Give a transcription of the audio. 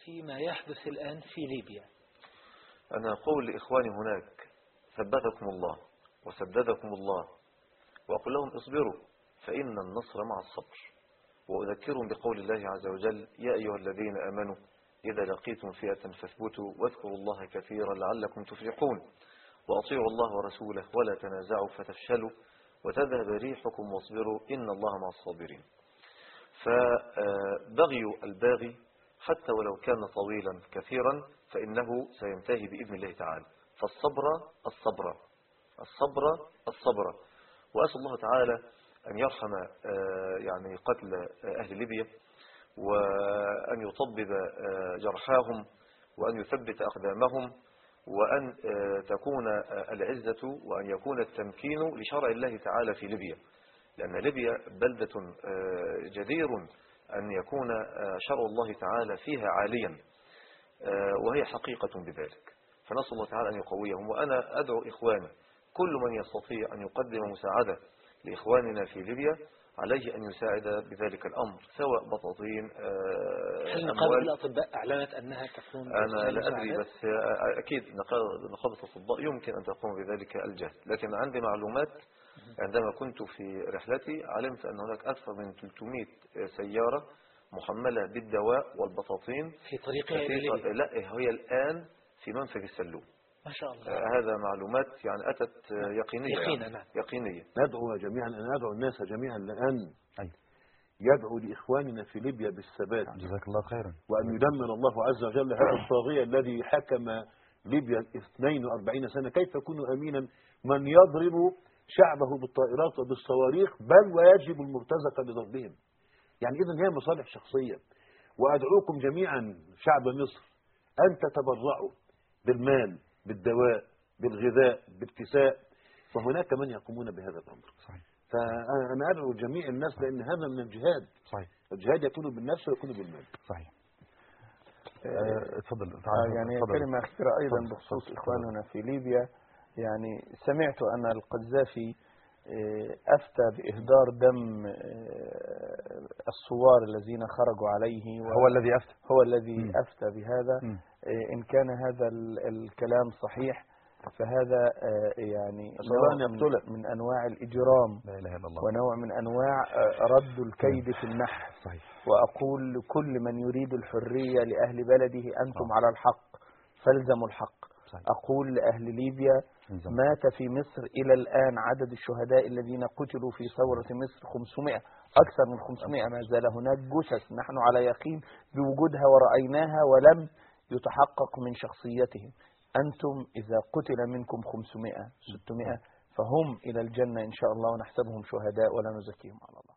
فيما يحدث الآن في ليبيا؟ أنا أقول لإخواني هناك ثبتكم الله وسددكم الله، وأقول لهم اصبروا فإن النصر مع الصبر. وأذكرهم بقول الله عز وجل: يا أيها الذين آمنوا إذا لقيتم فئة فاثبتوا واذكروا الله كثيرا لعلكم تفلحون، وأطيعوا الله ورسوله ولا تنازعوا فتفشلوا وتذهب ريحكم واصبروا إن الله مع الصابرين. فبغي الباغي حتى ولو كان طويلا كثيرا فإنه سينتهي بإذن الله تعالى. فالصبر الصبر الصبر الصبر. وأسأل الله تعالى أن يرحم يعني قتل أهل ليبيا، وأن يطبب جرحاهم، وأن يثبت أقدامهم، وأن تكون العزة وأن يكون التمكين لشرع الله تعالى في ليبيا، لأن ليبيا بلدة جدير أن يكون شرع الله تعالى فيها عاليا، وهي حقيقة بذلك. فنسأل الله تعالى أن يقويهم. وأنا أدعو إخواني كل من يستطيع أن يقدم مساعدة لإخواننا في ليبيا عليه أن يساعد بذلك الأمر، سواء بطاطين هل نقابة الأطباء أعلنت أنها تقوم؟ أنا لا أدري، بس أكيد نقابة الأطباء يمكن أن تقوم بذلك الجهد. لكن عندي معلومات عندما كنت في رحلتي علمت أن هناك أكثر من 300 سيارة محملة بالدواء والبطاطين في طريقها إلى ليبيا. لا، هي الآن في منفذ السلوم. ما شاء الله. هذا معلومات يعني أتت يقينية. يقينا. يقينية. ندعو جميعا، أن ندعو الناس جميعا لأن يدعو لإخواننا في ليبيا بالثبات. جزاك الله خيرا. وأن يدمر الله عز وجل هذا الطاغية الذي حكم ليبيا 42 سنة. كيف يكون أمينا من يضرب شعبه بالطائرات وبالصواريخ، بل ويجب المرتزقة لضربهم؟ يعني إذن هي مصالح شخصية. وأدعوكم جميعا شعب مصر أن تتبرعوا بالمال، بالدواء، بالغذاء، بالكساء، وهناك من يقومون بهذا الأمر. صحيح. فأنا أدعو جميع الناس، لأن هذا من الجهاد. صحيح. الجهاد يكون بالنفس ويكون بالمال. صحيح. اتفضل. يعني كلمة أخيرة أيضا بخصوص إخواننا في ليبيا. يعني سمعت أن القذافي أفتى بإهدار دم الثوار الذين خرجوا عليه، هو الذي أفتى بهذا. إن كان هذا الكلام صحيح فهذا يعني نوع من أنواع الإجرام، ونوع من أنواع رد الكيد في النحر. وأقول لكل من يريد الحرية لأهل بلده: أنتم على الحق فالزموا الحق. أقول لأهل ليبيا: مات في مصر إلى الآن عدد الشهداء الذين قتلوا في ثورة مصر 500، أكثر من 500. ما زال هناك جثث نحن على يقين بوجودها ورأيناها ولم يتحقق من شخصيتهم. أنتم إذا قتل منكم 500 600 فهم إلى الجنة إن شاء الله، ونحسبهم شهداء ولا نزكيهم على الله.